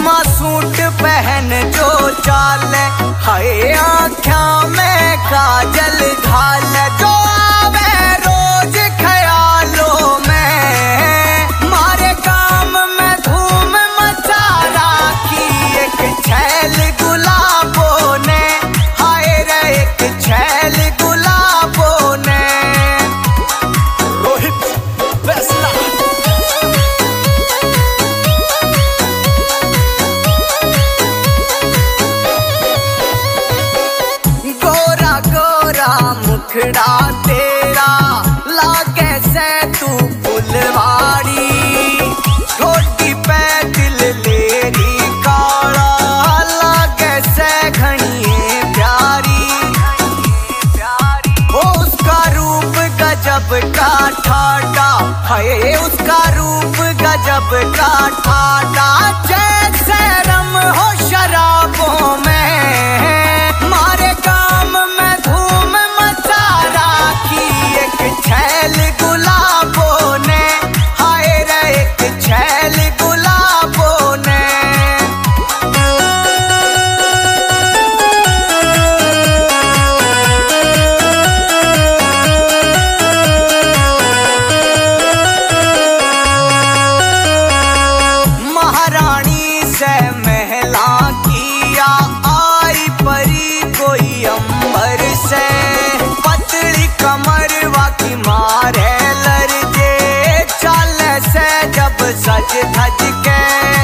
चश्मा सूट पहन जो चाल हाय आँखा में काजल घाल जो आवे रोज ख्यालों में मारे काम में धूम मचा राखी एक छैल गुलाबों ने हाय रे एक छैल गुलाबों ने। रोहित फैसला गोरा गोरा मुखड़ा तेरा लागे से तू फुलवाड़ी छोटी पे दिल लेरी काला लागे से घनिए प्यारी वो उसका रूप गजब का ठाडा है उसका रूप गजब का ठाडा जैसे रम हो शराबों में मारे काम में धूम मचा राखी एक छैल गुलाबों ने हाय रे एक छैल गुलाबों ने। महारानी से महला किया आई परी कोई अंबर से पतली कमरवा की मारे लरजे चाल से जब सज धज के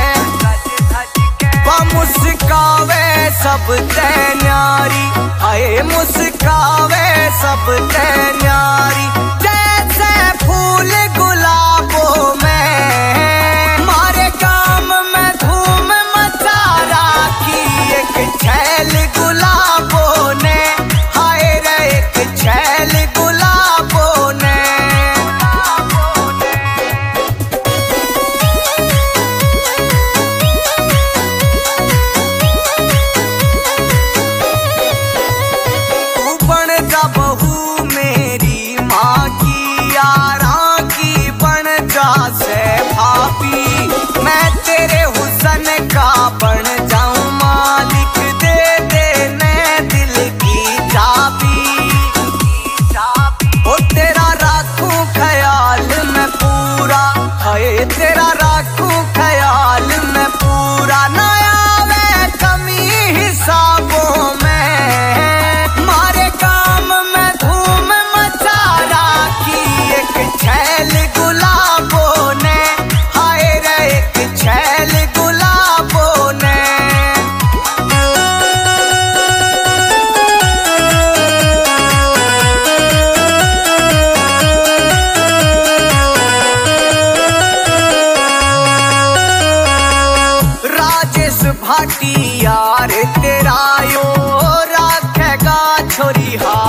मुस्कावे सब ते न्यारी आए मुस्कावे सब ते न्यारी जैसे फूल गुलाबों में मारे काम में धूम मचा राखी एक छैल गुलाबों ने हाय रे एक छैल गुलाबों ने। तू बन जा बहू मेरी माँ की यारा की बन जा से भाभी मैं तेरे हुसन का बन जाऊं मालिक दे देने दिल की चाबी ओ तेरा राखूं ख्याल मैं पूरा हाय तेरा राखूं ख्याल मैं पूरा ना आवे कमी हिसाबों में मारे काम में धूम मचा राखी एक छैल गुलाबों ने हाय रे एक छैल गुलाबों ने। राजेश भाटी यार तेरा यो राखेगा छोरी